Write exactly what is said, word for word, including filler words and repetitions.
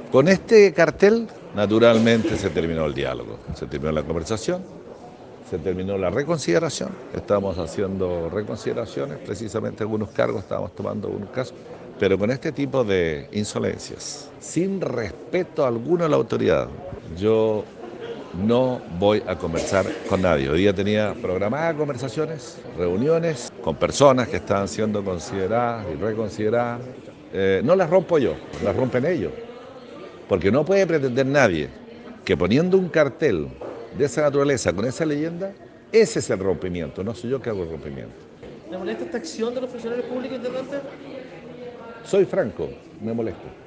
Con este cartel, naturalmente, se terminó el diálogo, se terminó la conversación, se terminó la reconsideración. Estamos haciendo reconsideraciones, precisamente algunos cargos, estamos tomando algunos casos, pero con este tipo de insolencias, sin respeto alguno a la autoridad, yo no voy a conversar con nadie. Hoy día tenía programadas conversaciones, reuniones con personas que estaban siendo consideradas y reconsideradas. Eh, no las rompo yo, las rompen ellos. Porque no puede pretender nadie que poniendo un cartel de esa naturaleza, con esa leyenda, ese es el rompimiento, no soy yo que hago el rompimiento. ¿Le molesta esta acción de los funcionarios públicos, intendente? Soy franco, me molesta.